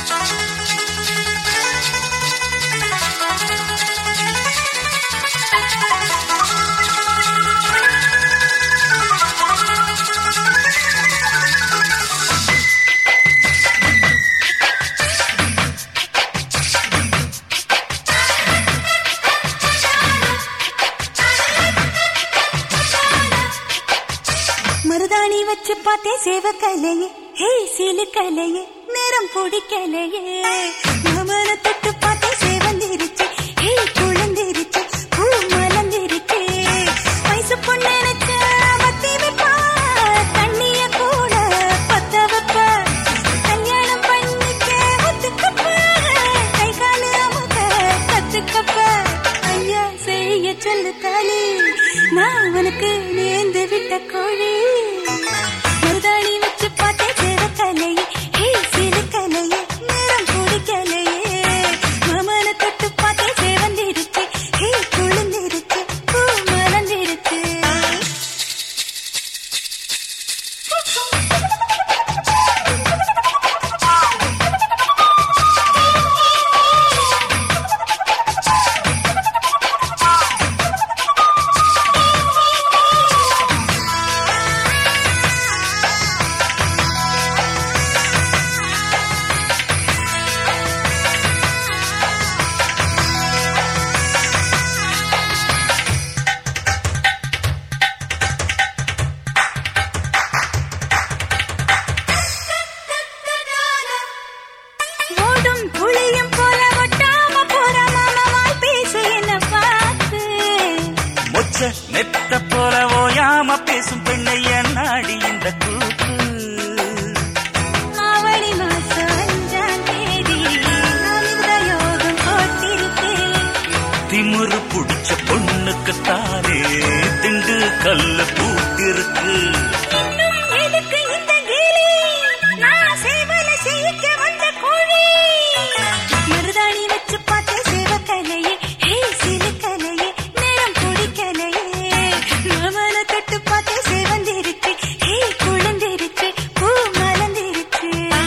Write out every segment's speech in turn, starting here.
மருதாணி வச்சு பார்த்தே சேவக்கலையே, ஹே சீலுக்கலையே, நேரம் பிடிக்கலையே. மாமன தொட்டு பார்த்தே சேவந்திருச்சு, ஹே குழந்திருச்சு, பூ மலர்ந்திருச்சு. வயசு பொண்ணு நினைச்ச பத்தி வைப்பா, தண்ணிய கூட பத்த வைப்ப. கல்யாணம் பண்ணிக்க ஒத்துக்கப்ப, கை காலு அமுக்க கத்துக்கப்ப. ஐயா செய்ய சொல்லு தாலி, நான் உனக்கு நேர்ந்து விட்ட கோழி. மருதாணி வச்சு பார்த்தே சேவக்கலையே, ஹே சீலுக்கலையே, நேரம் பிடிக்கலையே. மாமன தொட்டு பார்த்தே சேவந்திருச்சு, ஹே குளிர்ந்திருச்சு, பூ மலர்ந்திருச்சு. ஓடும் புளியும் போல ஒட்டாம போற மாமாவாய் பேச என்ன பார்த்து. மொச்ச நெத்த போல ஓயாம பேசும் பெண்ணை நாடி இந்த கூத்து. ஆவணி மாசம் 5ஆம் தேதி யோகம் போட்டிருக்கு. திமுரு புடிச்ச பொண்ணுக்குத்தானே திண்டு கல்லு பூட்டிருக்கு. இன்னும் எதுக்கு இந்த கேலி, நான் சேவல செய்ய வந்த கோழி. மருதாணி வச்சு பார்த்தே சேவக்கலையே, ஹே சீலுக்கலையே, நேரம் பிடிக்கலையே. மாமன தொட்டு பார்த்தே சேவந்திருச்சு, ஹே குழந்திருச்சு, பூ மலர்ந்திருச்சு.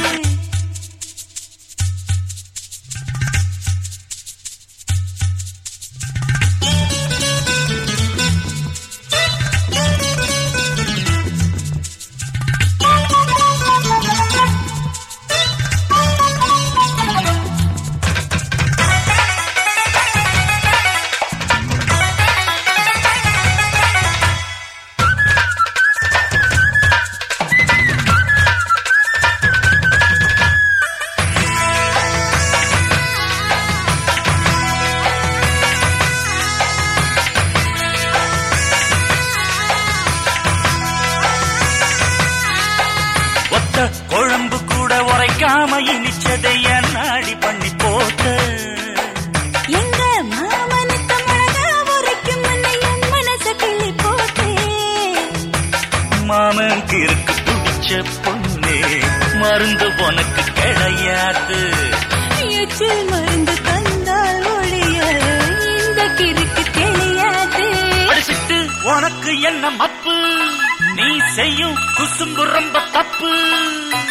குழம்பு கூட உரைக்காம இனிச்சதைய நாடி பண்ணி போட்டு. எங்க மாமனுக்கு மிளகா உரைக்கும் முன்ன என் மனச கிள்ளி போட்டு. மாமன் கிறுக்கு பிடிச்ச பொண்ணே மருந்து உனக்கு கிடையாது. எச்சில் மருந்து தந்தால் ஒழிய இந்த கிறுக்கு தெரியாது. அடிச்சிட்டு உனக்கு என்ன மப்பு, நீ செய்யும் குசும்பு ரொம்ப தப்பு.